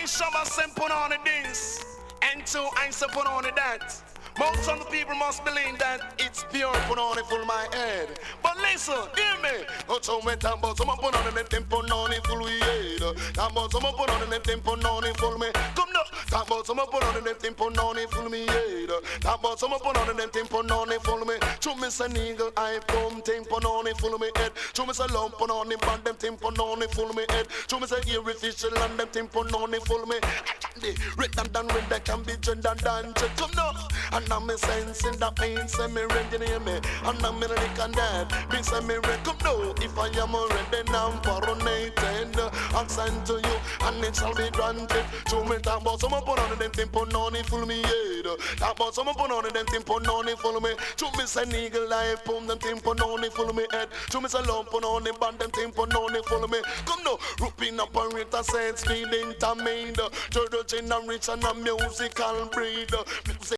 I Shabba send put on the this, and two I say put on the that. Most of the people must believe that it's pure put on it full my head. But listen, hear me. Not so many times, but some put on the tempo on it full we head. Talk about some put on the tempo on it full me. Come now. Talk about some put on the tempo on it full me head. Talk about some put on the tempo on it full me. To miss an eagle, I come tempo on it full me head. To miss a lump on the band, them tempo on it full me head. To miss a eerie fish and them tempo on it full me. Written down when they can be gender done. Come now. And I'm a sense in that pain, send me ready near me. And I'm in a lick and that, be send me ready. Come now, if I am already now coronated, I'll send to you, and it shall be granted. To me, talk about some put on them tempo on it, full me head. Talk about some put on them tempo on it, full me. To me, send eagle life, boom, them tempo on it, full me head. To me, send lump on the band, them tempo on it, full me. Come now, rooping up and rate a sense, feeding to me. Turtle chin and rich and a musical breed.